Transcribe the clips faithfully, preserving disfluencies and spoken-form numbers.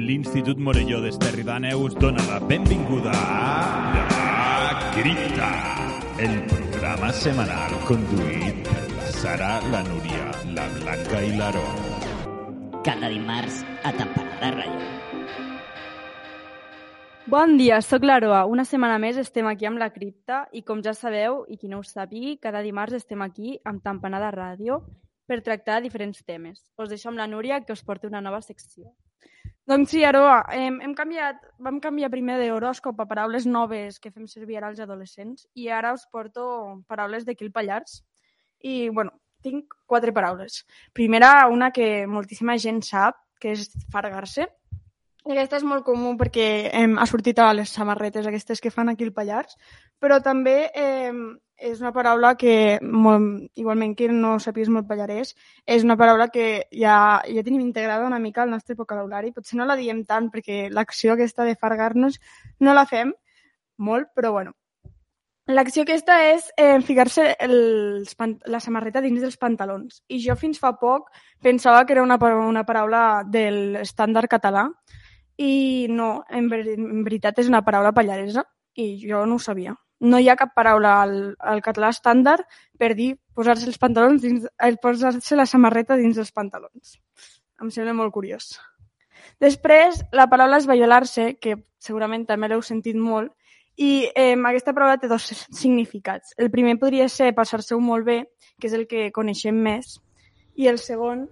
l'Institut Morelló d'Esterri d'Àneu us dona la benvinguda a La Cripta, el programa setmanal conduït per la Sara, la Núria, la Blanca i l'Aaron. Cada dimarts a Tampanada Ràdio. Bon dia, sóc l'Aroa. Una setmana més estem aquí amb La Cripta i com ja sabeu, i qui no ho sàpigui, cada dimarts estem aquí amb Tampanada Ràdio per tractar diferents temes. Us deixo amb la Núria que us porti una nova secció. Doncs sí, Aroa, hem, hem canviat, vam canviar primer d'horòscop a paraules noves que fem servir ara als adolescents i ara us porto paraules d'aquí al Pallars. I, bueno, tinc quatre paraules. Primera, una que moltíssima gent sap, que és fargar-se. I aquesta és molt comú perquè eh, ha sortit a les samarretes aquestes que fan aquí al Pallars, però també eh, és una paraula que, molt, igualment que no sàpigues molt pallarès, és una paraula que ja, ja tenim integrada una mica al nostre vocabulari. Potser no la diem tant perquè l'acció aquesta de fargar-nos no la fem molt, però bueno. L'acció aquesta és eh, ficar-se els, la samarreta dins dels pantalons. I jo fins fa poc pensava que era una, una paraula del estàndard català, i no, en, ver en veritat és una paraula pallaresa i jo no ho sabia. No hi ha cap paraula al, al català estàndard per dir posar-se els pantalons dins, posar-se la samarreta dins dels pantalons. Em sembla molt curiós. Després, la paraula esvaiolar-se, que segurament també l'heu sentit molt, i eh, aquesta paraula té dos significats. El primer podria ser passar-se-ho molt bé, que és el que coneixem més, i el segon,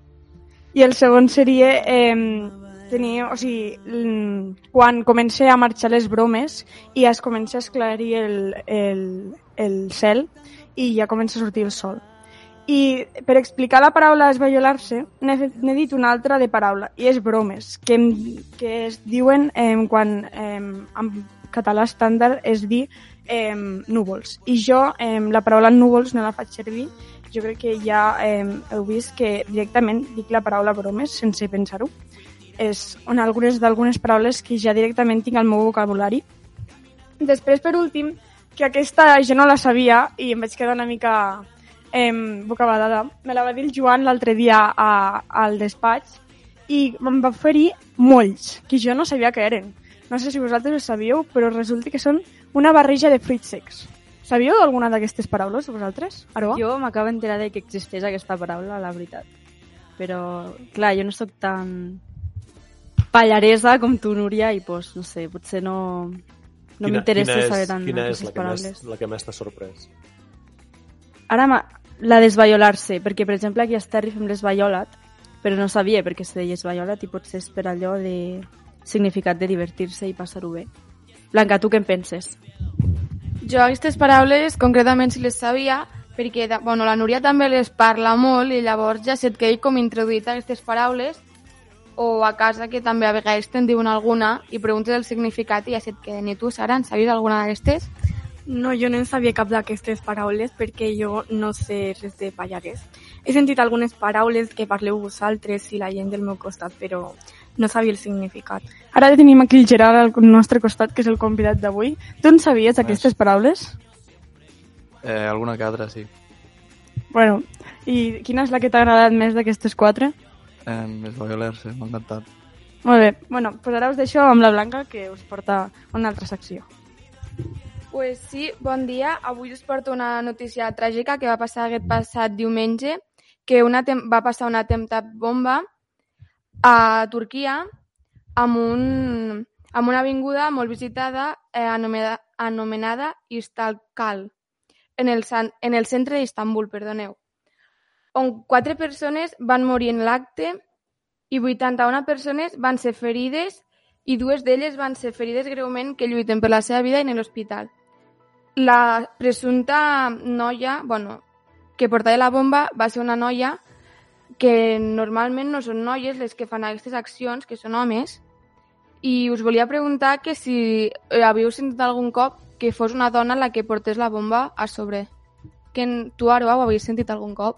i el segon seria... Eh, tenir, o sigui, quan comença a marxar les bromes i es comença a esclarir el, el, el cel i ja comença a sortir el sol. I per explicar la paraula esvaiolar-se n'he dit una altra de paraula i és bromes, que, que es diuen eh, quan eh, en català estàndard es dir eh, núvols. I jo eh, la paraula núvols no la faig servir. Jo crec que ja eh, heu vist que directament dic la paraula bromes sense pensar-ho. És una, algunes d'algunes paraules que ja directament tinc al meu vocabulari. Després, per últim, que aquesta jo no la sabia i em vaig quedar una mica eh, bocabadada, me la va dir el Joan l'altre dia a, al despatx i em va oferir molls, que jo no sabia que eren. No sé si vosaltres ho sabíeu, però resulta que són una barreja de fruits secs. Sabíeu alguna d'aquestes paraules, vosaltres? Aroa? Jo m'acabo d'enterar de que existeix aquesta paraula, la veritat. Però, clar, jo no sóc tan pallaresa com tu, Núria, i pues, no sé, potser no, no m'interessa saber tant aquestes paraules. Quina és la que més t'ha sorprès? Ara, la d'esvaiolar-se, perquè, per exemple, aquí a Esterri fem l'esvaiolat, però no sabia per què se deia esvaiolat i potser és per allò de significat de divertir-se i passar-ho bé. Blanca, tu què en penses? Jo aquestes paraules, concretament, si les sabia, perquè bueno, la Núria també les parla molt i llavors ja se't quedi com introduït a aquestes paraules, o a casa que també a vegades te'n diuen alguna i preguntes el significat i ja se't queden. I tu, Sara, en sabies alguna d'aquestes? No, jo no en sabia cap d'aquestes paraules perquè jo no sé res de pallarès. He sentit algunes paraules que parleu vosaltres i la gent del meu costat, però no sabia el significat. Ara tenim aquí el Gerard al nostre costat, que és el convidat d'avui. Tu en sabies aquestes paraules? Eh, alguna que altra, sí. Bueno, i quina és la que t'ha agradat més d'aquestes quatre? Eh, esvaiolar-se, m'ha encantat. Molt bé, bueno, pues ara us deixo amb la Blanca que us porta una altra secció. Pues sí, bon dia. Avui us porto una notícia tràgica que va passar aquest passat diumenge, que una va passar un atemptat bomba a Turquia amb, un, amb una avinguda molt visitada eh, anomenada, anomenada Istiklal, en el, en el centre d'Istanbul, perdoneu, on quatre persones van morir en l'acte i vuitanta-una persones van ser ferides i dues d'elles van ser ferides greument que lluiten per la seva vida en l'hospital. La presumpta noia, bueno, que portava la bomba va ser una noia que normalment no són noies les que fan aquestes accions, que són homes, i us volia preguntar que si havíeu sentit algun cop que fos una dona la que portés la bomba a sobre. Que tu, Aroa, ho havies sentit algun cop?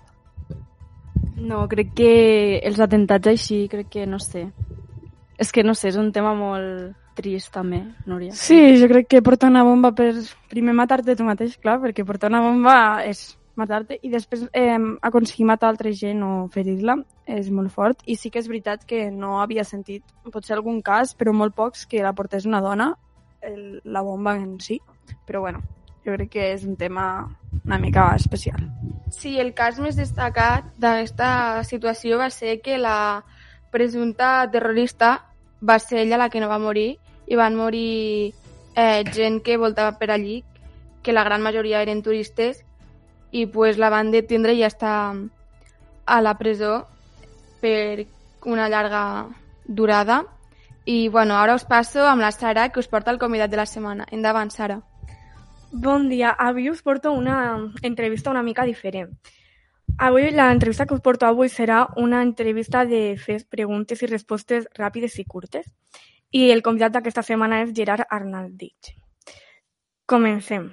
No, crec que els atemptats així, crec que no sé. És que no sé, és un tema molt trist també, Núria. Sí, jo crec que portar una bomba per primer matar-te tu mateix, clar, perquè portar una bomba és matar-te, i després eh, aconseguir matar altra gent o ferir-la és molt fort, i sí que és veritat que no havia sentit, potser algun cas, però molt pocs, que la portés una dona, el, la bomba en si, però bueno, jo crec que és un tema una mica especial. Sí, el cas més destacat d'aquesta situació va ser que la presumpta terrorista va ser ella la que no va morir, i van morir eh, gent que voltava per allí, que la gran majoria eren turistes, i pues, la van detindre i ja està a la presó per una llarga durada. I bueno, ara us passo amb la Sara, que us porta el convidat de la setmana. Endavant, Sara. Bon dia, avui us porto una entrevista una mica diferent. Avui, l'entrevista que us porto avui serà una entrevista de fer preguntes i respostes ràpides i curtes. I el convidat d'aquesta setmana és Gerard Arnaldich. Comencem.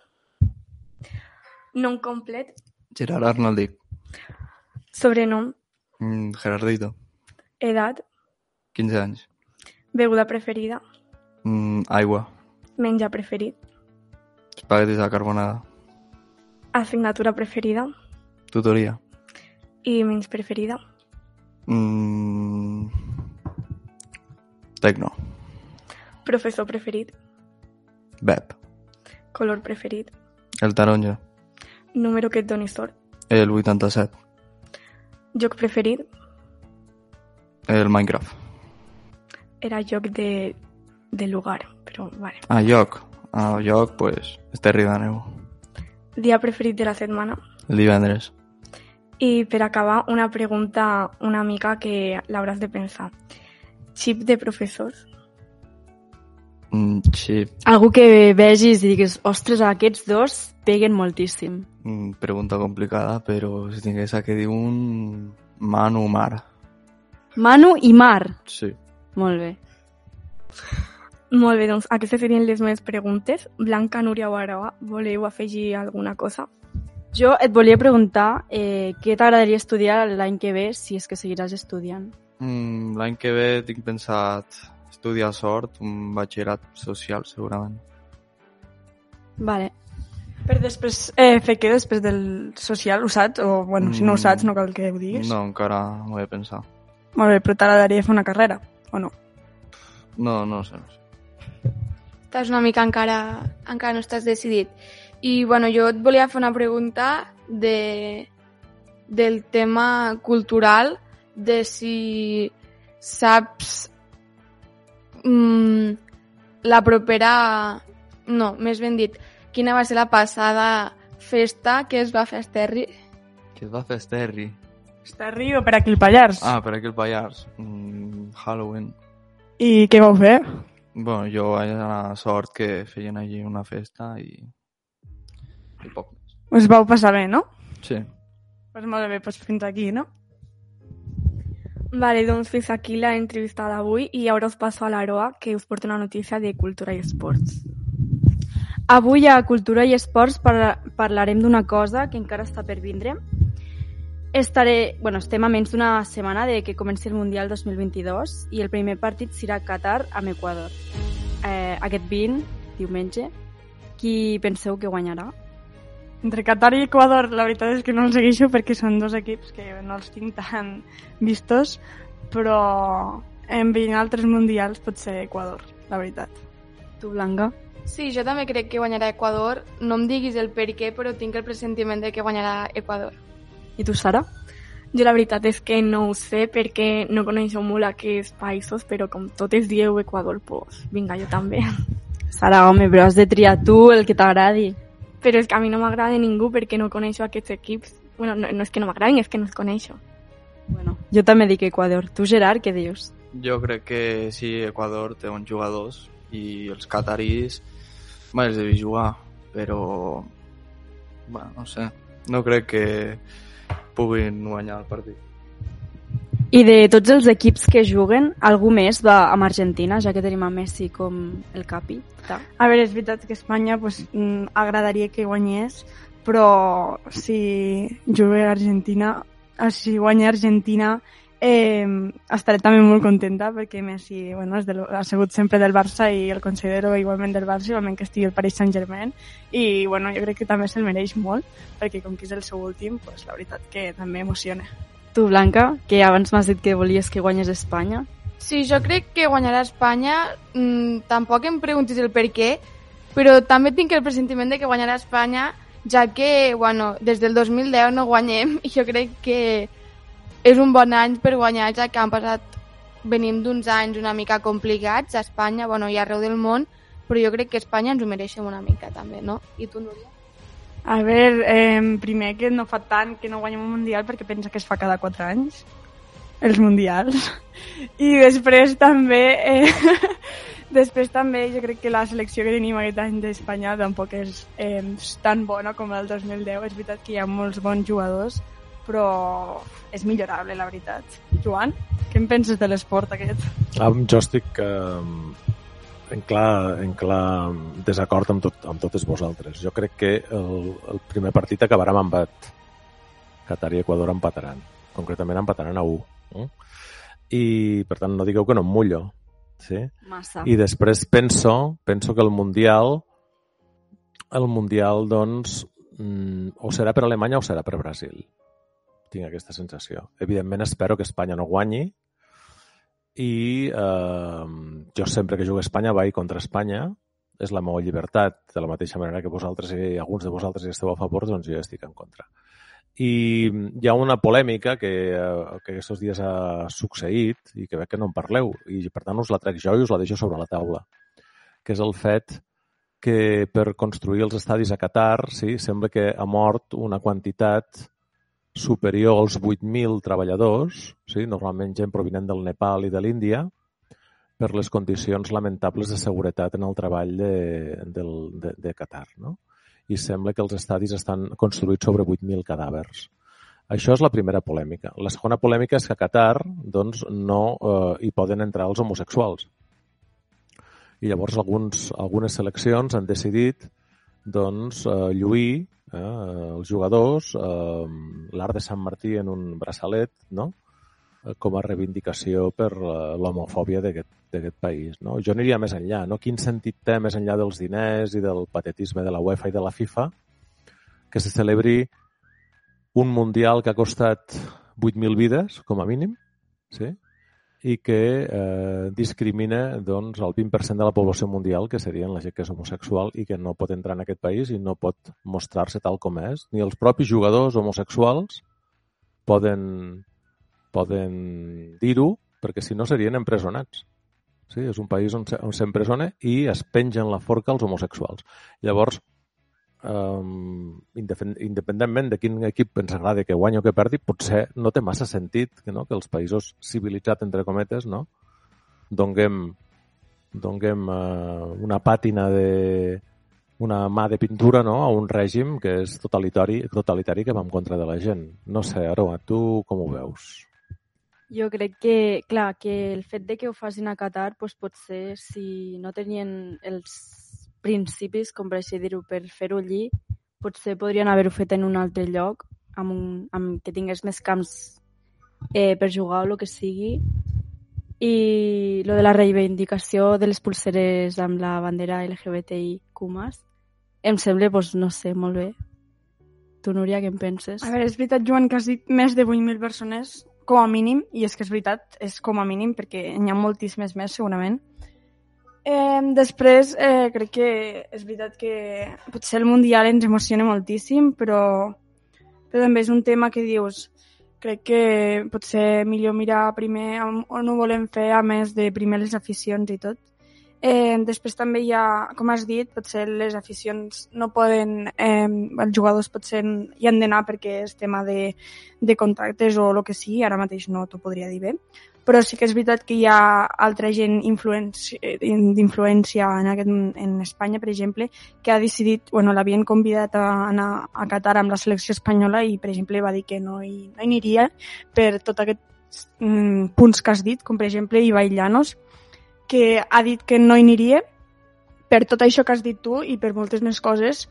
Nom complet. Gerard Arnaldich. Sobrenom. Mm, Gerardito. Edat. quinze anys. Beguda preferida. Mm, aigua. Menjar preferit. Espaguetis a carbonada. Assignatura preferida. Tutoria. I menys preferida. Mm, tecno. Professor preferit. Bep. Color preferit. El taronja. Número que et doni sort. El vuitanta-set. Joc preferit. El Minecraft. Era joc de, de lugar, però vale. Ah, lloc. Ah, lloc, pues, Esterri d'Àneu. Dia preferit de la setmana. El divendres. I per acabar, una pregunta una mica que l'hauràs de pensar. Xip de professors? Mm, xip. Algú que vegis i digues, ostres, aquests dos peguen moltíssim. Mm, pregunta complicada, però si tingués que dir un... Manu Mar. Manu i Mar. Sí. Molt bé. Molt bé, doncs aquestes serien les meves preguntes. Blanca, Núria o Aroa, voleu afegir alguna cosa? Jo et volia preguntar eh, què t'agradaria estudiar l'any que ve, si és que seguiràs estudiant. Mm, l'any que ve tinc pensat estudiar sort, un batxillerat social, segurament. Vale. Per després, eh, fer què després del social, ho saps? O, bueno, si no ho saps, no cal que ho diguis. No, encara m'ho he de pensar. Molt bé, però t'agradaria fer una carrera, o no? No, no sé, no sé. Estàs una mica encara, encara no estàs decidit. I bueno, jo et volia fer una pregunta de, del tema cultural, de si saps mm, la propera... No, més ben dit, quina va ser la passada festa que es va fer a Esterri? Que es va fer a Esterri? Esterri o per aquí el Pallars? Ah, per aquí el Pallars. Mm, Halloween. I què vau fer? Bueno, jo vaig anar a sort que feien allí una festa i... i poc més. Us vau passar bé, no? Sí. Pues molt bé, pues fins aquí, no? Vale, doncs fins aquí l'entrevista d'avui i ara us passo a l'Aroa, que us porta una notícia de cultura i esports. Avui a Cultura i Esports par parlarem d'una cosa que encara està per vindre. Estaré, bueno, estem a menys d'una setmana de que comenci el Mundial dos mil vint-i-dos i el primer partit serà Qatar amb Equador. Eh, aquest vint, diumenge, qui penseu que guanyarà? Entre Qatar i Equador, la veritat és que no els segueixo perquè són dos equips que no els tinc tan vistos, però en veient altres mundials pot ser Equador, la veritat. Tu, Blanca? Sí, jo també crec que guanyarà Equador. No em diguis el per què, però tinc el pressentiment de que guanyarà Equador. I tu, Sara? Jo la veritat és que no ho sé perquè no coneixo molt aquests països, però com totes dieu Equador, pues vinga, jo també. Sara, home, però has de triar tu el que t'agradi. Però és que a mi no m'agrada ningú perquè no coneixo aquests equips. Bueno, no, no és que no m'agradin, és que no els coneixo. Bueno, jo també dic Equador. Tu, Gerard, què dius? Jo crec que sí, Equador té bons jugadors i els catarís mai els devia jugar, però bueno, no sé, no crec que puguin guanyar el partit. I de tots els equips que juguen, algú més va amb Argentina, ja que tenim a Messi com el capi? A veure, és veritat que Espanya pues, mm, agradaria que guanyés, però si juga a Argentina, si guanya Argentina Eh, estaré també molt contenta perquè Messi bueno, és del, ha sigut sempre del Barça i el considero igualment del Barça, igualment que estigui al Paris Saint-Germain, i bueno, jo crec que també se'l mereix molt perquè com que és el seu últim, pues, la veritat que també emociona. Tu, Blanca, que abans m'has dit que volies que guanyés Espanya. Sí, jo crec que guanyarà Espanya. Mm, tampoc em preguntis el per què, però també tinc el pressentiment de que guanyarà Espanya, ja que bueno, des del dos mil deu no guanyem i jo crec que és un bon any per guanyar, ja que han passat, venim d'uns anys una mica complicats a Espanya, bueno, i arreu del món, però jo crec que Espanya ens ho mereixem una mica també, no? I tu, Núria? A veure, eh, primer que no fa tant que no guanyem un Mundial perquè pensa que es fa cada quatre anys, els Mundials. I després també, eh, després també jo crec que la selecció que tenim aquest any d'Espanya tampoc és eh, tan bona com el dos mil deu. És veritat que hi ha molts bons jugadors, però és millorable, la veritat. Joan, què en penses de l'esport aquest? Ah, jo estic eh, en, clar, en clar desacord amb, tot, amb totes vosaltres. Jo crec que el, el primer partit acabarà amb empat. Qatar i Equador empataran. Concretament empataran a u. Eh? I, per tant, no digueu que no em mullo. Sí? Massa. I després penso, penso que el Mundial el Mundial, doncs, mm, o serà per Alemanya o serà per Brasil. Tinc aquesta sensació. Evidentment espero que Espanya no guanyi i eh, jo sempre que jugo a Espanya vaig contra Espanya, és la meva llibertat, de la mateixa manera que vosaltres i alguns de vosaltres hi esteu a favor, doncs jo estic en contra. I hi ha una polèmica que, eh, que aquests dies ha succeït i que veig que no en parleu i per tant us la trec jo i us la deixo sobre la taula, que és el fet que per construir els estadis a Qatar, sí, sembla que ha mort una quantitat superior als vuit mil treballadors, sí, normalment gent provinent del Nepal i de l'Índia, per les condicions lamentables de seguretat en el treball de, de, de, de Qatar, no? I sembla que els estadis estan construïts sobre vuit mil cadàvers. Això és la primera polèmica. La segona polèmica és que a Qatar doncs, no eh, hi poden entrar els homosexuals. I llavors alguns, algunes seleccions han decidit doncs, eh, lluir eh, els jugadors eh, l'art de Sant Martí en un braçalet, no? eh, com a reivindicació per eh, l'homofòbia d'aquest país. No? Jo aniria més enllà. No? Quin sentit té més enllà dels diners i del patetisme de la UEFA i de la FIFA que se celebri un Mundial que ha costat vuit mil vides, com a mínim, sí? I que eh, discrimina doncs, el vint per cent de la població mundial, que serien la gent que és homosexual i que no pot entrar en aquest país i no pot mostrar-se tal com és. Ni els propis jugadors homosexuals poden, poden dir-ho, perquè si no serien empresonats. Sí, és un país on s'empresona i es pengen la forca als homosexuals. Llavors, Um, independentment de quin equip ens agrada que guanyi o que perdi, potser no té massa sentit que, no, que els països civilitzats, entre cometes, no, donguem, donguem uh, una pàtina de una mà de pintura, no, a un règim que és totalitari, totalitari que va en contra de la gent. No sé, Aroa, tu com ho veus? Jo crec que, clar, que el fet de que ho facin a Qatar, doncs potser si no tenien els principis, com per així dir-ho, per fer-ho allí, potser podrien haver-ho fet en un altre lloc, amb, un, amb que tingués més camps eh, per jugar o el que sigui. I lo de la reivindicació de les pulseres amb la bandera L G B T I Q més, em sembla, doncs, no sé, molt bé. Tu, Núria, què en penses? A veure, és veritat, Joan, que has dit més de vuit mil persones, com a mínim, i és que és veritat, és com a mínim, perquè n'hi ha moltíssimes més, segurament. Eh, després, eh, crec que és veritat que potser el Mundial ens emociona moltíssim, però, però també és un tema que dius, crec que potser millor mirar primer on ho volem fer, a més de primer les aficions i tot. Eh, després també hi ha, com has dit, potser les aficions no poden, eh, els jugadors potser hi han d'anar perquè és tema de, de contractes o el que sigui, ara mateix no t'ho podria dir bé. Però sí que és veritat que hi ha altra gent d'influència en, aquest, en Espanya, per exemple, que ha decidit, bueno, l'havien convidat a anar a Qatar amb la selecció espanyola i, per exemple, va dir que no hi, no hi aniria per tots aquests mm, punts que has dit, com per exemple Ibai Llanos, que ha dit que no hi aniria per tot això que has dit tu i per moltes més coses.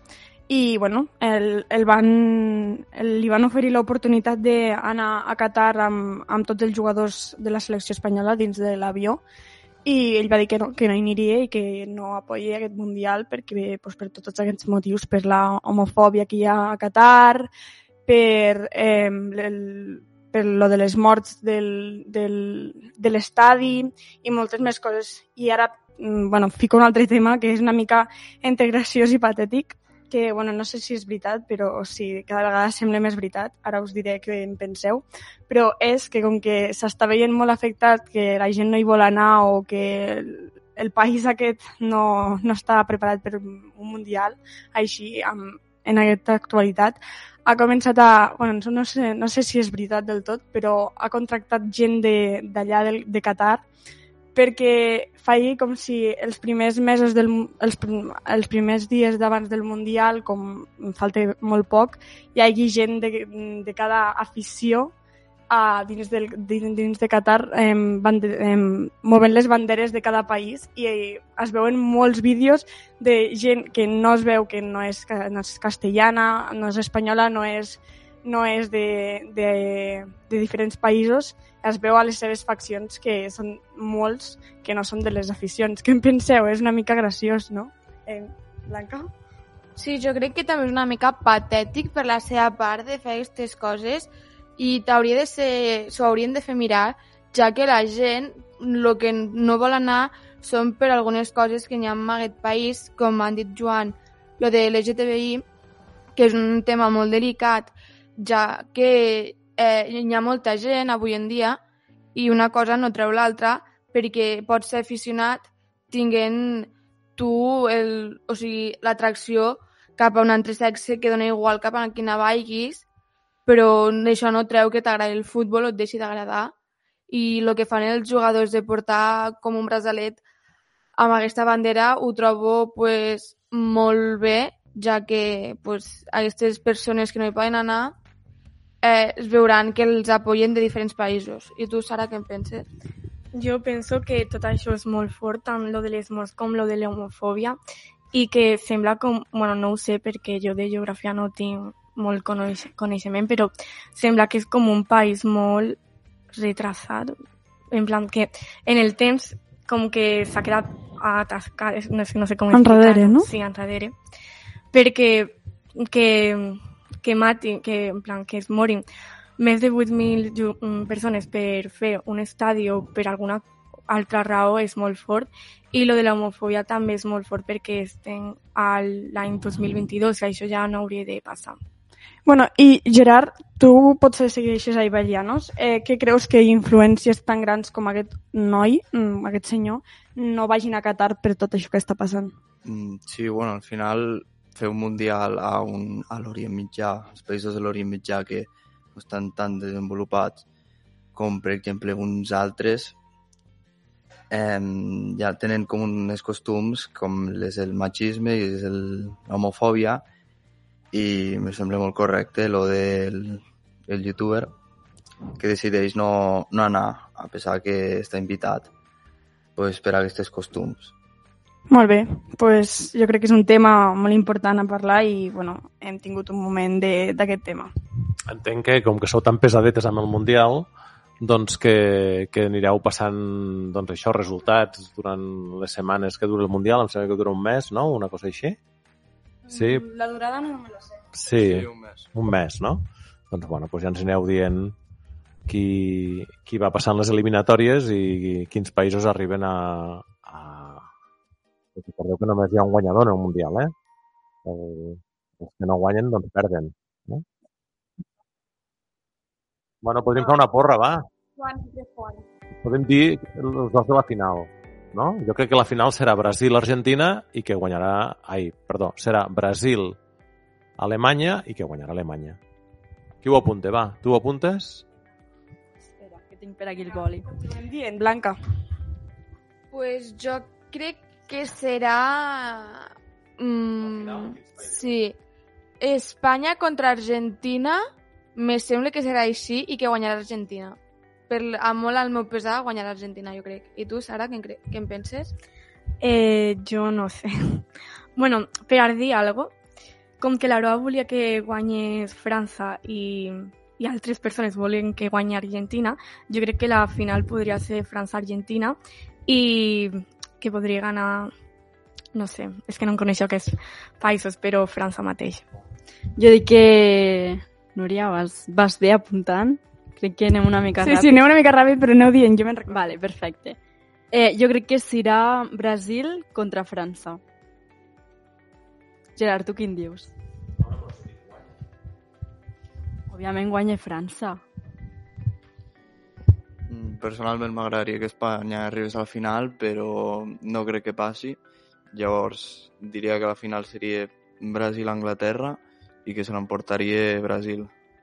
i bueno, el, el van, el, li van oferir l'oportunitat d'anar a Qatar amb, amb tots els jugadors de la selecció espanyola dins de l'avió, i ell va dir que no, que no hi aniria i que no apoya aquest Mundial perquè, pues, per tots aquests motius, per la homofòbia que hi ha a Qatar, per, eh, el, per lo de les morts del, del, de l'estadi i moltes més coses. I ara, bueno, fico un altre tema que és una mica entre graciós i patètic, que, bueno, no sé si és veritat, però sí, cada vegada sembla més veritat, ara us diré què en penseu, però és que com que s'està veient molt afectat, que la gent no hi vol anar o que el, el país aquest no, no està preparat per un Mundial, així, amb, en aquesta actualitat, ha començat a... Bueno, no sé, no sé si és veritat del tot, però ha contractat gent d'allà de, de Qatar perquè faci com si els primers mesos, del, els, els primers dies d'abans del Mundial, com falta molt poc, hi hagi gent de, de cada afició a, dins, del, dins, dins de Qatar eh, bande, eh, movent les banderes de cada país i eh, es veuen molts vídeos de gent que no es veu que no és, no és castellana, no és espanyola, no és, no és de, de, de diferents països. Es veu a les seves faccions que són molts que no són de les aficions. Què en penseu? És una mica graciós, no? Eh, Blanca? Sí, jo crec que també és una mica patètic per la seva part de fer aquestes coses i t'hauria de ser, s'ho haurien de fer mirar, ja que la gent el que no vol anar són per algunes coses que hi ha en aquest país, com han dit Joan, lo de l'L G T B I, que és un tema molt delicat, ja que eh, hi ha molta gent avui en dia i una cosa no treu l'altra perquè pots ser aficionat tinguent tu el, o sigui, l'atracció cap a un altre sexe que dona igual cap a quina vagis, però això no treu que t'agradi el futbol o et deixi d'agradar. I el que fan els jugadors de portar com un braçalet amb aquesta bandera ho trobo pues, molt bé, ja que pues, aquestes persones que no hi poden anar eh, es veuran que els apoyen de diferents països. I tu, Sara, què en penses? Jo penso que tot això és molt fort, tant lo de les morts com lo de l'homofòbia, i que sembla com, bueno, no ho sé perquè jo de geografia no tinc molt coneix coneixement, però sembla que és com un país molt retrasat, en plan que en el temps com que s'ha quedat atascat, no sé, no sé com enrere, no? Sí, enrere, perquè que, que matin, que, en plan, que es morin més de vuit mil persones per fer un estadi o per alguna altra raó és molt fort, i lo de l'homofòbia també és molt fort perquè estem a l'any dos mil vint-i-dos i això ja no hauria de passar. Bueno, i Gerard, tu potser segueixes a Ibellanos. Eh, què creus que influències tan grans com aquest noi, aquest senyor, no vagin a Qatar per tot això que està passant? Mm, sí, bueno, al final fer un mundial a, un, a l'Orient Mitjà, als països de l'Orient Mitjà que no estan tan desenvolupats com, per exemple, uns altres, eh, ja tenen com uns costums com és el machisme i és l'homofòbia, i me sembla molt correcte lo del el youtuber que decideix no, no anar, a pesar que està invitat pues, per a aquests costums. Molt bé, pues jo crec que és un tema molt important a parlar i bueno, hem tingut un moment d'aquest tema. Entenc que, com que sou tan pesadetes amb el Mundial, doncs que, que anireu passant doncs això, resultats durant les setmanes que dura el Mundial, em sembla que dura un mes, no? Una cosa així? Sí. La durada no me lo sé. Sí, sí un mes. Un mes, no? Doncs bueno, doncs ja ens aneu dient qui, qui va passant les eliminatòries i quins països arriben a... a... Recordeu que només hi ha un guanyador en el Mundial, eh? El, els que no guanyen, doncs perden. No? Bueno, podríem fer una porra, va. Podem dir els dos de la final, no? Jo crec que la final serà Brasil-Argentina i que guanyarà... Ai, perdó, serà Brasil-Alemanya i que guanyarà Alemanya. Qui ho apunta, va? Tu ho apuntes? Espera, que tinc per aquí el boli. Estem dient, Blanca. Pues jo crec que serà... Mm, sí. Espanya contra Argentina, me sembla que serà així i que guanyarà Argentina. Per, a molt al meu pesar guanyarà Argentina, jo crec. I tu, Sara, què en, cre què en penses? Eh, jo no sé. Bueno, per dir alguna cosa, com que l'Aroa volia que guanyés França i, i altres persones volen que guanyi Argentina, jo crec que la final podria ser França-Argentina i que podria ganar, no sé, és que no en coneixo aquests països, però França mateix. Jo dic que, Núria, vas, vas bé apuntant? Crec que anem una mica sí, ràpid. Sí, anem una mica ràpid, però aneu dient, jo me'n recordo. Vale, perfecte. Eh, jo crec que serà Brasil contra França. Gerard, tu quin dius? Òbviament guanya França. Personalment m'agradaria que Espanya arribés a la final, però no crec que passi. Llavors diria que la final seria Brasil-Anglaterra i que se l'emportaria Brasil.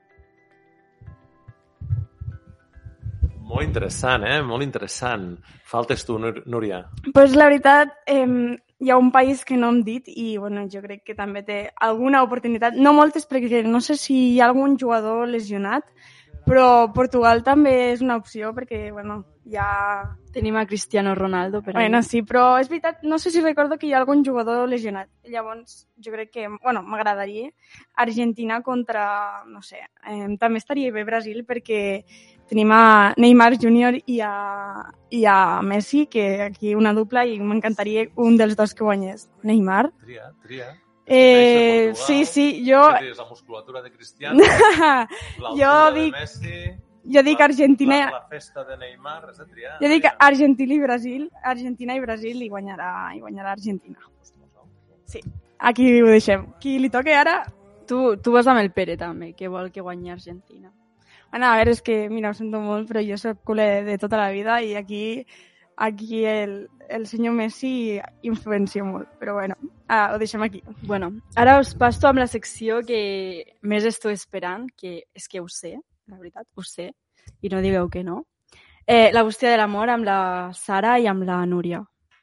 Molt interessant, eh? Molt interessant. Faltes tu, Núria. Pues la veritat, eh, hi ha un país que no hem dit i bueno, jo crec que també té alguna oportunitat. No moltes, perquè no sé si hi ha algun jugador lesionat, però Portugal també és una opció perquè, bueno, ja... Tenim a Cristiano Ronaldo, però... Bueno, sí, però és veritat, no sé si recordo que hi ha algun jugador lesionat. Llavors, jo crec que, bueno, m'agradaria Argentina contra, no sé, eh, també estaria bé Brasil perquè tenim a Neymar júnior i a, i a Messi, que aquí una dupla, i m'encantaria un dels dos que guanyés. Neymar. Tria, tria. Eh, sí, sí, jo... Que tens la musculatura de Cristiano, l'altura de Messi, jo dic Argentina... La, la festa de Neymar, és de triar. Jo dic Argentina i Brasil, Argentina i Brasil i guanyarà, i guanyarà Argentina. Sí, aquí ho deixem. Qui li toca ara? Tu, tu vas amb el Pere també, que vol que guanyi Argentina. Bueno, a veure, és que, mira, ho sento molt, però jo soc culer de tota la vida i aquí... Aquí el, el senyor Messi influencia molt, però bueno, ah, ho deixem aquí. Bueno, ara us passo amb la secció que més estoy esperant, que és que ho sé, la veritat, ho sé, i no digueu que no. Eh, la bústia de l'amor amb la Sara i amb la Núria.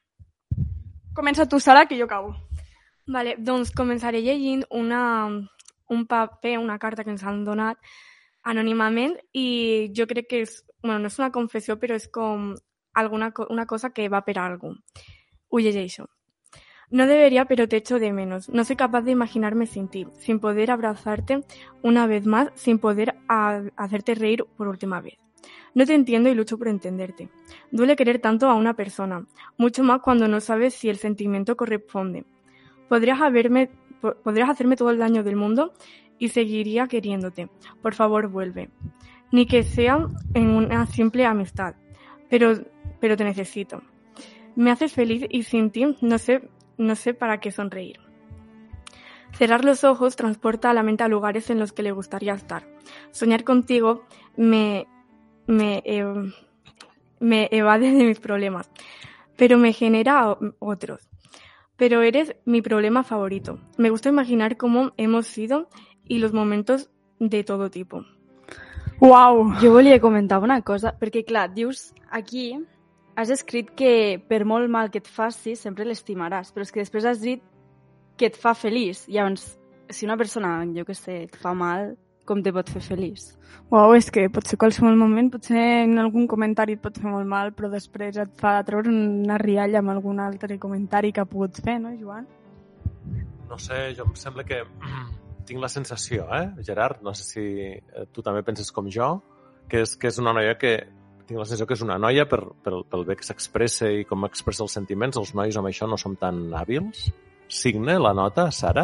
Comença tu, Sara, que jo acabo. Vale, doncs començaré llegint una, un paper, una carta que ens han donat anònimament i jo crec que és, bueno, no és una confessió, però és com alguna una cosa que va per algo. Ho llegeixo. No debería, pero te echo de menos. No soy capaz de imaginarme sin ti, sin poder abrazarte una vez más, sin poder a, hacerte reír por última vez. No te entiendo y lucho por entenderte. Duele querer tanto a una persona, mucho más cuando no sabes si el sentimiento corresponde. Podrías, haberme, podrías hacerme todo el daño del mundo y seguiría queriéndote. Por favor, vuelve. Ni que sea en una simple amistad. Pero, pero te necesito. Me haces feliz y sin ti no sé, no sé para qué sonreír. Cerrar los ojos transporta a la mente a lugares en los que le gustaría estar. Soñar contigo me, me, eh, me evade de mis problemas, pero me genera otros. Pero eres mi problema favorito. Me gusta imaginar cómo hemos sido y los momentos de todo tipo. Uau! Jo volia comentar una cosa, perquè clar, dius aquí, has escrit que per molt mal que et faci, sempre l'estimaràs, però és que després has dit que et fa feliç. Llavors, si una persona, jo què sé, et fa mal, com te pot fer feliç? Uau, és que potser qualsevol moment, potser en algun comentari et pot fer molt mal, però després et fa treure una rialla amb algun altre comentari que ha pogut fer, no, Joan? No sé, jo em sembla que... tinc la sensació, eh, Gerard, no sé si tu també penses com jo, que és, que és una noia que... Tinc la sensació que és una noia per, per, pel bé que s'expressa i com expressa els sentiments. Els nois amb això no som tan hàbils. Signe la nota, Sara?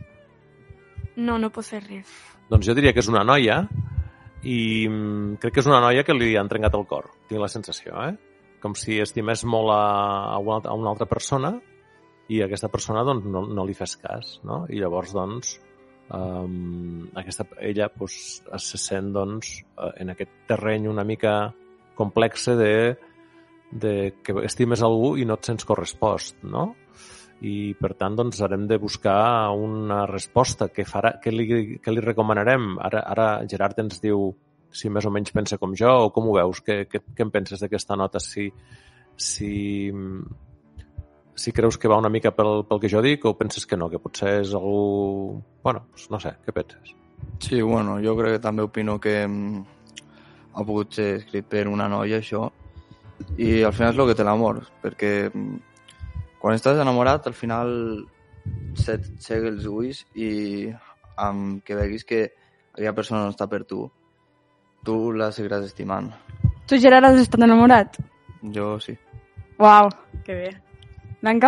No, no pot ser res. Doncs jo diria que és una noia i crec que és una noia que li han trencat el cor. Tinc la sensació, eh? Com si estimés molt a, a, una, a una altra persona i aquesta persona doncs, no, no li fes cas, no? I llavors, doncs, Um, aquesta, ella pues, se sent doncs, en aquest terreny una mica complexe de, de que estimes algú i no et sents correspost, no? I per tant doncs, haurem de buscar una resposta que, farà, que, li, que li recomanarem. Ara, ara Gerard ens diu si més o menys pensa com jo o com ho veus, què, què, què en penses d'aquesta nota, si, si si creus que va una mica pel, pel que jo dic o penses que no, que potser és algú... Bueno, doncs no sé, què penses? Sí, bueno, jo crec que també opino que ha pogut ser escrit per una noia, això, i al final és el que té l'amor, perquè quan estàs enamorat, al final se't cegui els ulls i amb que veguis que aquella persona no està per tu, tu la seguiràs estimant. Tu, Gerard, has estat enamorat? Jo sí. Uau, que bé. Blanca?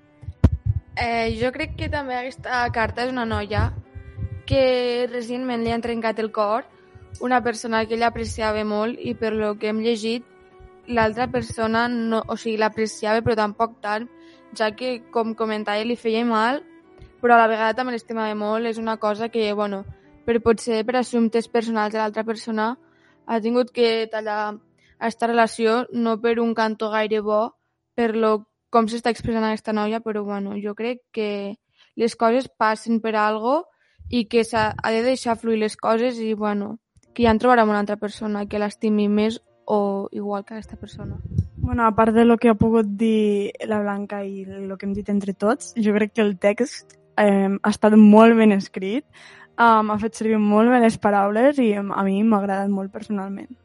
Eh, jo crec que també aquesta carta és una noia que recentment li han trencat el cor, una persona que ella apreciava molt i per lo que hem llegit l'altra persona no, o sigui, l'apreciava però tampoc tant, ja que com comentava li feia mal, però a la vegada també l'estimava molt. És una cosa que, bueno, per potser per assumptes personals de l'altra persona ha tingut que tallar aquesta relació, no per un cantó gaire bo, per lo com s'està expressant aquesta noia, però bueno, jo crec que les coses passen per algo i que s'ha ha de deixar fluir les coses i bueno, que ja en trobarem una altra persona que l'estimi més o igual que aquesta persona. Bueno, a part de lo que ha pogut dir la Blanca i el que hem dit entre tots, jo crec que el text eh, ha estat molt ben escrit, um, ha fet servir molt bé les paraules i a mi m'ha agradat molt personalment.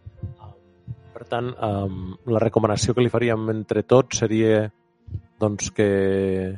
Per tant, um, la recomanació que li faríem entre tots seria doncs, que,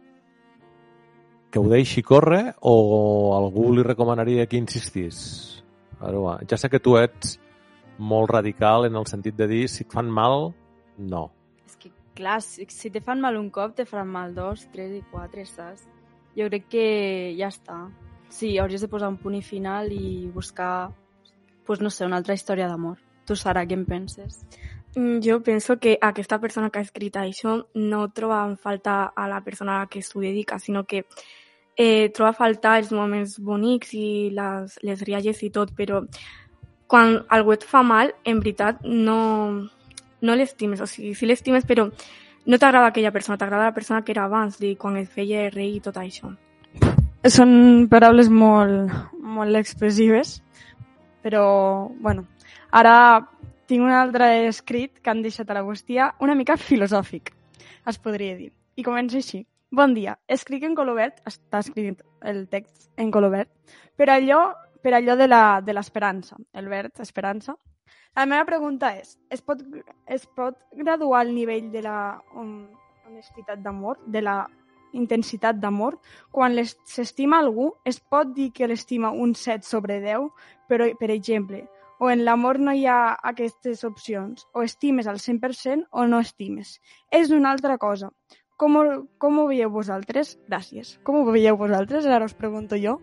que ho deixi córrer o algú li recomanaria que insistís? Ara, ja sé que tu ets molt radical en el sentit de dir si et fan mal, no. És que, clar, si, si te fan mal un cop, te faran mal dos, tres i quatre, saps? Jo crec que ja està. Sí, hauries de posar un punt i final i buscar, pues, no sé, una altra història d'amor. Tu, Sara, què en penses? Jo penso que aquesta persona que ha escrit això no troba en falta a la persona a la que s'ho dedica, sinó que eh, troba a faltar els moments bonics i les, les rialles i tot, però quan algú et fa mal, en veritat, no, no l'estimes. O sigui, sí l'estimes, però no t'agrada aquella persona, t'agrada la persona que era abans, de quan et feia reir i tot això. Són paraules molt, molt expressives, però, bueno, ara tinc un altre escrit que han deixat a l'Agustia, una mica filosòfic, es podria dir. I comença així. Bon dia, escric en color verd, està escrit el text en color verd, per allò, per allò de la, de l'esperança, el verd, esperança. La meva pregunta és, es pot, es pot graduar el nivell de la honestitat d'amor, de la intensitat d'amor? Quan s'estima algú, es pot dir que l'estima un set sobre deu, però, per exemple, o en l'amor no hi ha aquestes opcions, o estimes al cent per cent o no estimes. És una altra cosa. Com ho, com ho veieu vosaltres? Gràcies. Com ho veieu vosaltres? Ara us pregunto jo.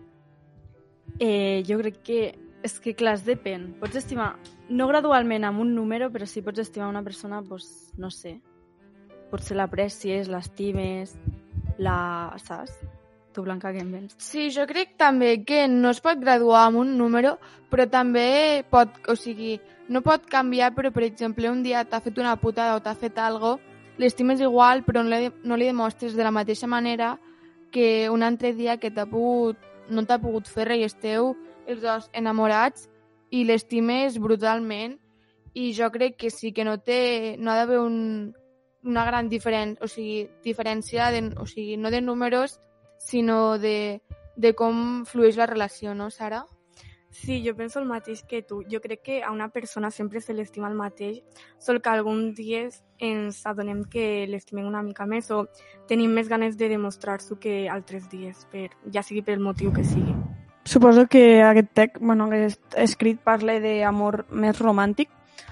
Eh, jo crec que, és que clar, es depèn. Pots estimar, no gradualment amb un número, però sí pots estimar una persona, pues, no sé, potser l'aprecies, l'estimes, la... saps? Tu, Blanca, què en vens? Sí, jo crec també que no es pot graduar amb un número, però també pot, o sigui, no pot canviar, però per exemple un dia t'ha fet una putada o t'ha fet algo, l'estimes igual, però no li, no li demostres de la mateixa manera que un altre dia que t'ha pogut, no t'ha pogut fer res i esteu els dos enamorats i l'estimes brutalment i jo crec que sí que no té, no ha d'haver un, una gran diferència, o sigui, diferència, de, o sigui, no de números, sinó de, de com flueix la relació, no, Sara? Sí, jo penso el mateix que tu. Jo crec que a una persona sempre se l'estima el mateix, sol que alguns dies ens adonem que l'estimem una mica més o tenim més ganes de demostrar-s'ho que altres dies, per, ja sigui pel motiu que sigui. Suposo que aquest text, bueno, aquest escrit parla d'amor més romàntic,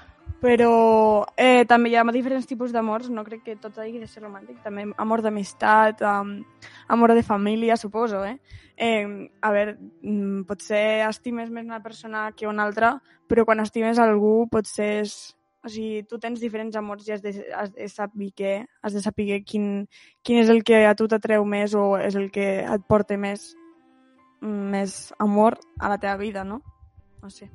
però eh, també hi ha diferents tipus d'amors, no crec que tot hagi de ser romàntic, també amor d'amistat, um, amor de família, suposo, eh? eh? A veure, potser estimes més una persona que una altra, però quan estimes algú potser és... O sigui, tu tens diferents amors i has de, has de saber què, has de saber quin, quin és el que a tu t'atreu més o és el que et porta més, més amor a la teva vida, no? No sé.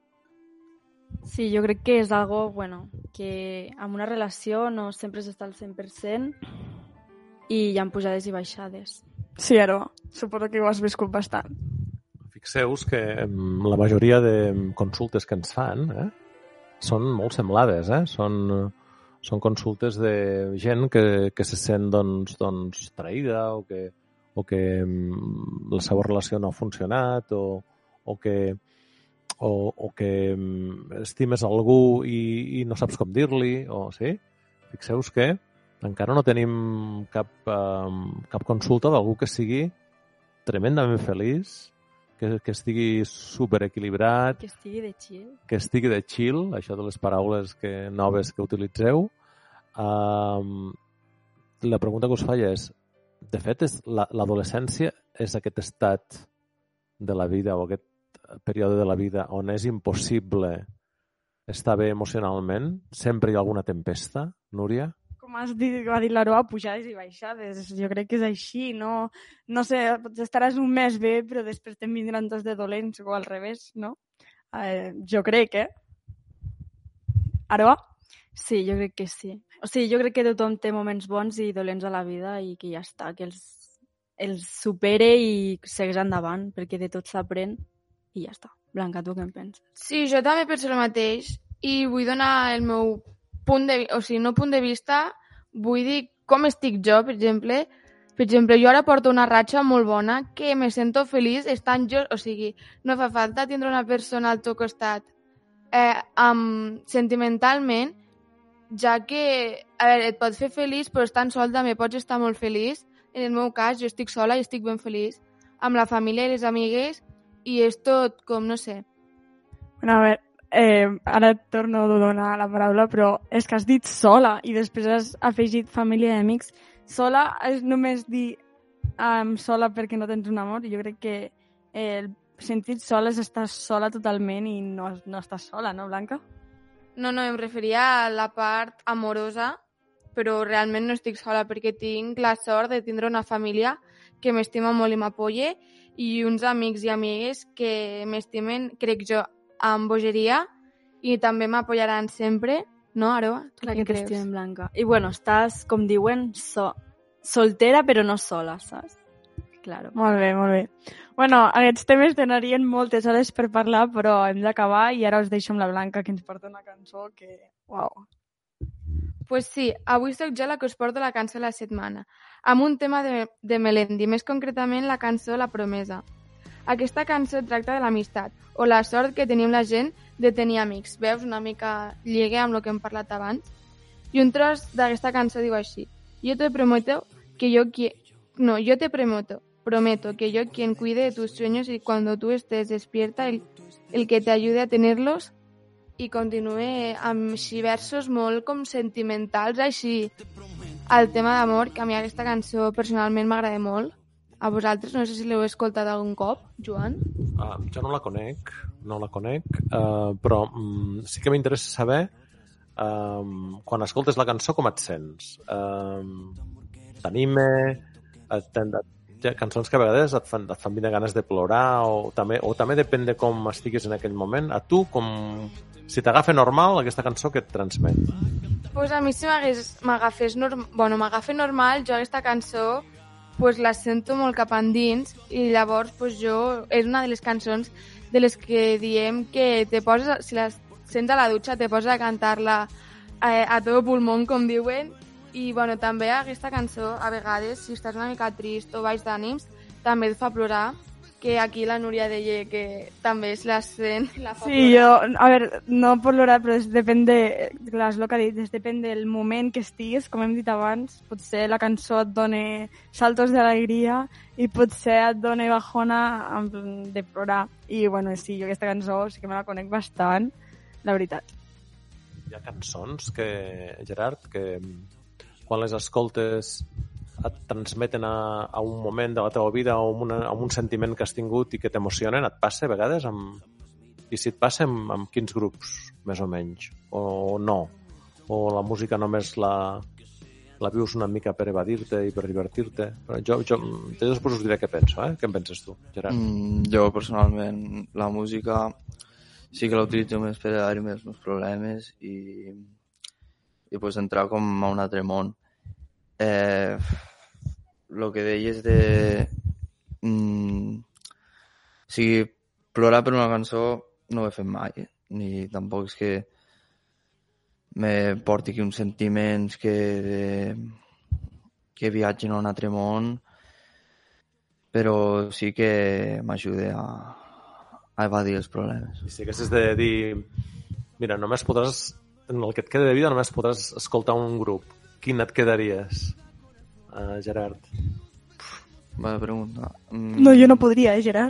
Sí, jo crec que és algo, bueno, que en una relació no sempre s'està al cent per cent i hi ha pujades i baixades. Sí, Aro, suposo que ho has viscut bastant. Fixeu-vos que la majoria de consultes que ens fan eh, són molt semblades, eh? Són, són consultes de gent que, que se sent doncs, doncs, traïda o que, o que la seva relació no ha funcionat o, o que O, o que estimes algú i, i no saps com dir-li, o sí? Fixeu-vos que encara no tenim cap, um, cap consulta d'algú que sigui tremendament feliç, que, que estigui superequilibrat, Que estigui de chill. que estigui de chill, això de les paraules que, noves que utilitzeu. Um, la pregunta que us faig és, de fet, és la, l'adolescència és aquest estat de la vida o aquest període de la vida on és impossible estar bé emocionalment? Sempre hi ha alguna tempesta, Núria? Com has dit, ha dit l'Aroa, pujades i baixades. Jo crec que és així. No, no sé, potser estaràs un mes bé, però després te'n vindran dos de dolents o al revés, no? Eh, jo crec, eh? Aroa? Sí, jo crec que sí. O sigui, jo crec que tothom té moments bons i dolents a la vida i que ja està, que els, els supere i segueix endavant, perquè de tot s'aprèn i ja està. Blanca, tu què en penses? Sí, jo també penso el mateix i vull donar el meu punt de vista, o sigui, no punt de vista, vull dir com estic jo, per exemple. Per exemple, jo ara porto una ratxa molt bona que me sento feliç estant jo, o sigui, no fa falta tindre una persona al teu costat eh, amb, sentimentalment, ja que, a veure, et pot fer feliç, però estant sol també pots estar molt feliç. En el meu cas, jo estic sola i estic ben feliç, amb la família i les amigues, i és tot com, no sé. Bueno, a veure, eh, ara et torno a donar la paraula, però és que has dit sola i després has afegit família i amics. Sola és només dir um, sola perquè no tens un amor. Jo crec que eh, el sentit sola és estar sola totalment i no, no estàs sola, no, Blanca? No, no, em referia a la part amorosa, però realment no estic sola perquè tinc la sort de tindre una família que m'estima molt i m'apoya i uns amics i amigues que m'estimen, crec jo, amb bogeria i també m'apoyaran sempre, no, Aroa? Clar que t'estimen, Blanca. I bueno, estàs, com diuen, so soltera però no sola, saps? Claro. Molt bé, molt bé. Bueno, aquests temes donarien moltes hores per parlar, però hem d'acabar i ara us deixo amb la Blanca, que ens porta una cançó que... Uau. Pues sí, avui soc jo la que us porto la cançó de la setmana, amb un tema de, de Melendi, més concretament la cançó La Promesa. Aquesta cançó tracta de l'amistat, o la sort que tenim la gent de tenir amics. Veus, una mica lligue amb el que hem parlat abans. I un tros d'aquesta cançó diu així: Yo te prometo que yo qui... No, yo te prometo, prometo que yo quien cuide de tus sueños y cuando tú estés despierta, el, el que te ayude a tenerlos. I continue amb així versos molt com sentimentals, així el tema d'amor, que a mi aquesta cançó personalment m'agrada molt. A vosaltres, no sé si l'heu escoltat algun cop, Joan? Uh, jo no la conec, no la conec, uh, però um, sí que m'interessa saber um, quan escoltes la cançó com et sents. Um, T'anime, et, hi ha cançons que a vegades et fan, et fan vindre ganes de plorar o també, o també depèn de com estiguis en aquell moment. A tu, com, si t'agafa normal, aquesta cançó que et transmet? Pues a mi si m'agafés norm... bueno, m'agafa normal, jo aquesta cançó pues la sento molt cap endins i llavors pues jo és una de les cançons de les que diem que te poses, si la sents a la dutxa te poses a cantar-la eh, a tot pulmó, com diuen. I bueno, també aquesta cançó a vegades si estàs una mica trist o baix d'ànims també et fa plorar, que aquí la Núria deia que també es la sent la fa sí, plorar. jo, a veure, no per plorar, però és, depèn de, clar, és el que ha dit, és depèn del moment que estiguis, com hem dit abans, potser la cançó et dona saltos d'alegria i potser et dona bajona de plorar. I bueno, sí, jo aquesta cançó sí que me la conec bastant, la veritat. Hi ha cançons que, Gerard, que quan les escoltes et transmeten a, a un moment de la teva vida o a, una, a un sentiment que has tingut i que t'emocionen, et passa a vegades? Amb... I si et passa, amb, amb quins grups, més o menys? O no? O la música només la, la vius una mica per evadir-te i per divertir-te? Jo, jo després us diré què penso, eh? Què en penses tu, Gerard? Mm, jo, personalment, la música sí que la utilitzo més per evadir-me els meus problemes i, i pues, entrar com a un altre món. Eh, lo que deies de mm, o sigui, plorar per una cançó no ho he fet mai, eh? Ni tampoc és que me porti aquí uns sentiments que de, que viatgen a un altre món, però sí que m'ajuda a, a evadir els problemes. I si haguessis de dir, mira, només podràs, en el que et queda de vida només podràs escoltar un grup, quina et quedaries, uh, Gerard? Vaya pregunta. Mm, No, jo no podria, eh, Gerard?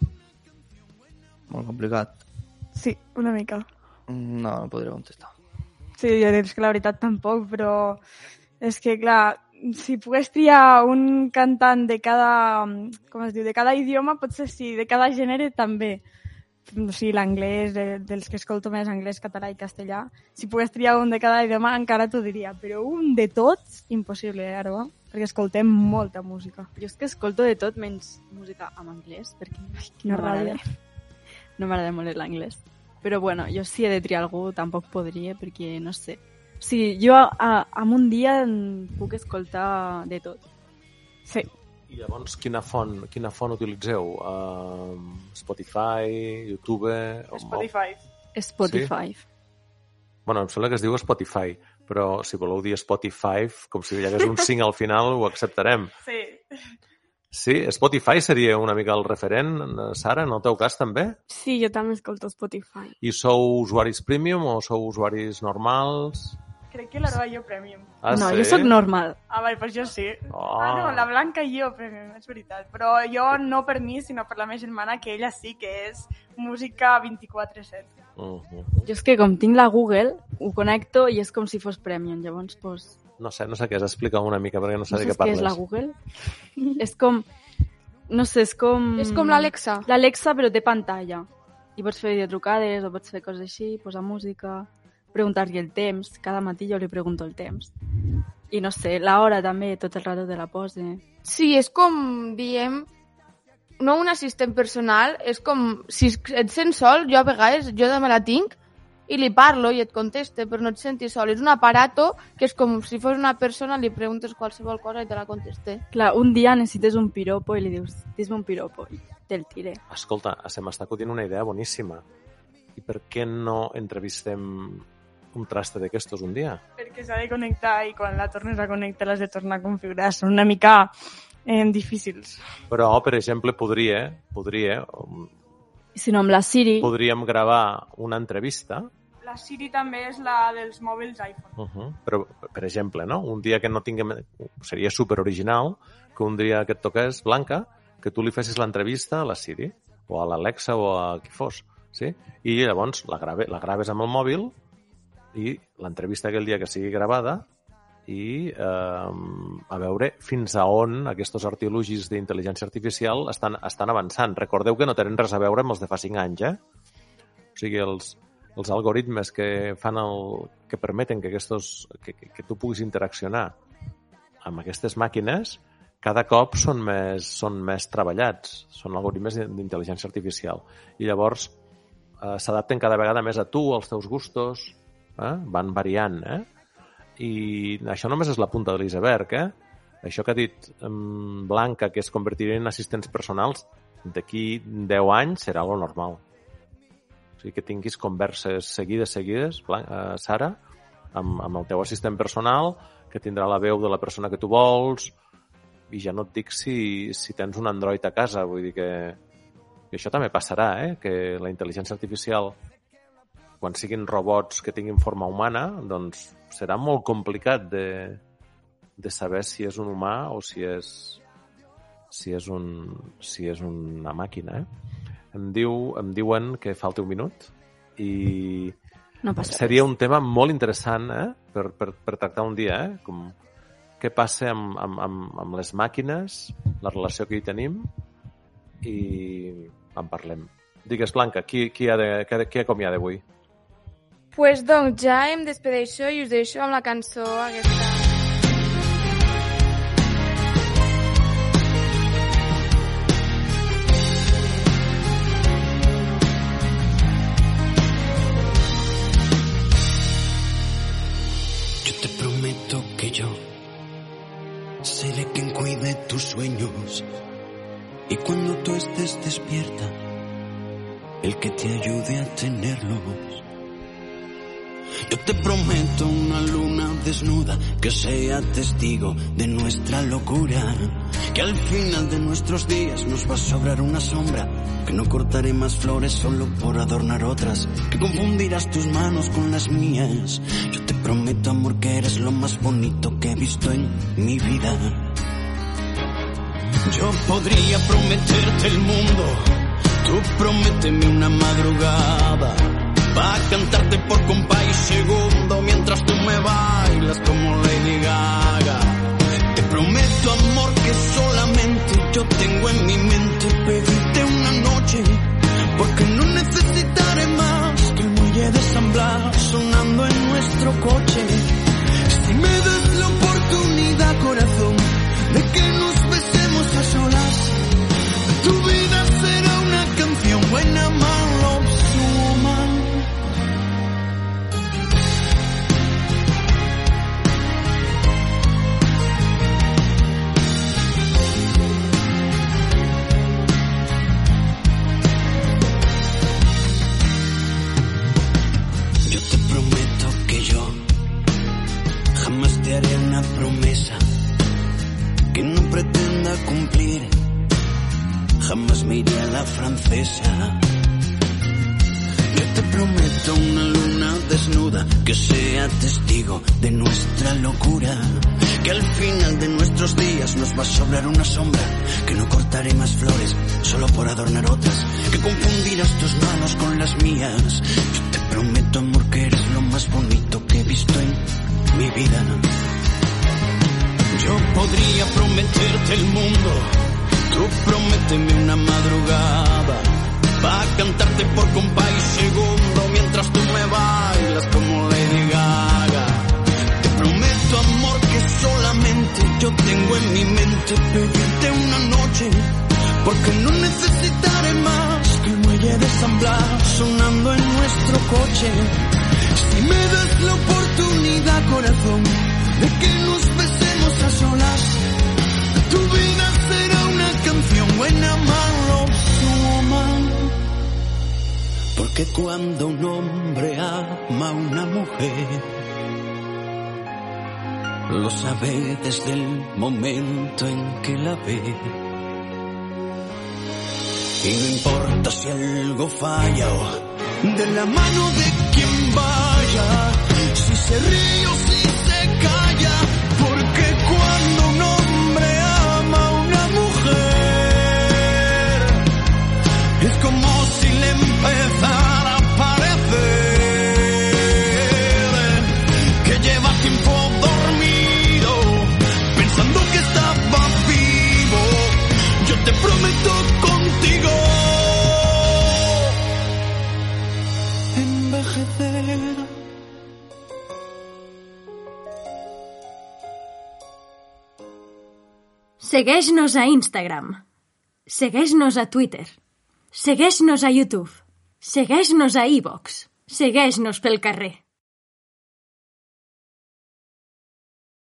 Molt complicat. Sí, una mica. Mm, No, no podria contestar. Sí, jo és que la veritat tampoc, però és que, clar, si pogués triar un cantant de cada, com es diu, de cada idioma, potser sí, de cada gènere també. O sigui, l'anglès, de, dels que escolto més anglès, català i castellà. Si pogués triar un de cada idioma, encara t'ho diria, però un de tots, impossible, eh, Arba? Perquè escoltem molta música. Jo és que escolto de tot menys música en anglès, perquè Quina no m'agrada. ràbia. No m'agrada molt l'anglès. Però bueno, jo si he de triar algú tampoc podria, perquè no sé. O sigui, jo a, a, en un dia en puc escoltar de tot. Sí. I llavors, quina font, quina font utilitzeu? Uh, Spotify, YouTube... o- Spotify. Spotify. Sí? Bueno, em sembla que es diu Spotify, però si voleu dir Spotify, com si hi hagués un cinc al final, ho acceptarem. Sí. Sí? Spotify seria una mica el referent, Sara, en el teu cas també? Sí, jo també escolto Spotify. I sou usuaris premium o sou usuaris normals? Crec que l'Arba i jo premium. Ah, no, sí? jo sóc normal. Ah, vale, doncs jo sí. Oh. Ah, no, la Blanca i jo premium, és veritat. Però jo no per mi, sinó per la meva germana, que ella sí que és música vint-i-quatre set. Uh -huh. Jo és que com tinc la Google, ho connecto i és com si fos premium. Llavors, pues, No sé, no sé què és, explica-ho una mica, perquè no sé no de sé què què parles. és la Google. És com... No sé, és com... És com l'Alexa. L'Alexa, però té pantalla. I pots fer videotrucades o pots fer coses així, posar música, preguntar-li el temps. Cada matí jo li pregunto el temps. I no sé, l'hora també, tot el rato te la pose. Sí, és com, diem, no un assistent personal, és com, si et sents sol, jo a vegades, jo també la tinc, i li parlo i et conteste, però no et sentis sol. És un aparato que és com si fos una persona, li preguntes qualsevol cosa i te la conteste. Clar, un dia necessites un piropo i li dius, dis-me un piropo, i te'l tire. Escolta, se m'està acudint una idea boníssima. I per què no entrevistem un traste d'aquestos un dia? Perquè s'ha de connectar i quan la tornes a connectar l'has de tornar a configurar. Són una mica eh, difícils. Però, per exemple, podria, podria, um, Si no, amb la Siri... podríem gravar una entrevista, La Siri també és la dels mòbils iPhone. uh -huh, però, per exemple, no? Un dia que no tinguem... Seria super original que un dia que et toqués, Blanca, que tu li fessis l'entrevista a la Siri, o a l'Alexa, o a qui fos, sí? I llavors la, grave, la graves amb el mòbil i l'entrevista aquell dia que sigui gravada i eh, a veure fins a on aquests artilugis d'intel·ligència artificial estan, estan avançant. Recordeu que no tenen res a veure amb els de fa cinc anys, eh? O sigui, els, els algoritmes que fan el, que permeten que, aquestos, que, que, que tu puguis interaccionar amb aquestes màquines cada cop són més, són més treballats, són algoritmes d'intel·ligència artificial. I llavors eh, s'adapten cada vegada més a tu, als teus gustos, eh? Van variant, eh? I això només és la punta de l'iceberg, eh? Això que ha dit um, Blanca, que es convertirien en assistents personals, d'aquí deu anys serà lo normal. O sigui, que tinguis converses seguides, seguides, Blanca, eh, Sara, amb, amb el teu assistent personal, que tindrà la veu de la persona que tu vols, i ja no et dic si, si tens un Android a casa, vull dir que, que això també passarà, eh? Que la intel·ligència artificial, quan siguin robots que tinguin forma humana, doncs serà molt complicat de, de saber si és un humà o si és, si és, un, si és una màquina. Eh? Em, diu, em diuen que falta un minut i No passa seria res. un tema molt interessant eh? per, per, per tractar un dia. Eh? Com, què passa amb, amb, amb, amb les màquines, la relació que hi tenim i en parlem. Digues, Blanca, qui, qui, ha de, qui, qui acomiada avui? Pues doncs ja em despedeixo i us deixo amb la cançó aquesta. Yo te prometo que yo seré quien cuide tus sueños y cuando tú estés despierta, el que te ayude a tenerlos. Yo te prometo una luna desnuda que sea testigo de nuestra locura, que al final de nuestros días nos va a sobrar una sombra, que no cortaré más flores solo por adornar otras, que confundirás tus manos con las mías. Yo te prometo, amor, que eres lo más bonito que he visto en mi vida. Yo podría prometerte el mundo, tú prométeme una madrugada, pa' cantarte por compás y segundo mientras tú me bailas como Lady Gaga. Te prometo, amor, que solamente yo tengo en mi mente pedirte una noche, porque no necesitaré más que el muelle de San Blas sonando en nuestro coche. Si me das la oportunidad, corazón, de que nos besemos a solas, tu vida será una canción buena, malo, woman. Yo te prometo que yo jamás te haré una promesa que no pretenda cumplir. Jamás me iré a la francesa. Yo te prometo una luna desnuda que sea testigo de nuestra locura, que al final de nuestros días nos va a sobrar una sombra, que no cortaré más flores solo por adornar otras, que confundirás tus manos con las mías. Yo te prometo, amor, que eres lo más bonito que he visto en mi vida. Yo podría prometerte el mundo, tú prométeme una madrugada, pa' cantarte por compás y segundo mientras tú me bailas como Lady Gaga. Te prometo, amor, que solamente yo tengo en mi mente pedirte una noche, porque no necesitaré más que el muelle de San Blas sonando en nuestro coche. Si me das la oportunidad, corazón, de que nos besemos a solas, tu vida será una canción buena, malo, woman. Porque cuando un hombre ama a una mujer, lo sabe desde el momento en que la ve. Y no importa si algo falla o de la mano de quien vaya, si se ríe o si se calla, porque cuando un hombre ama a una mujer, es como si le empezara a parecer que lleva tiempo dormido, pensando que estaba vivo. Yo te prometo contigo envejecer. Segueix-nos a Instagram. Segueix-nos a Twitter. Segueix-nos a YouTube. Segueix-nos a iVoox. Segueix-nos pel carrer.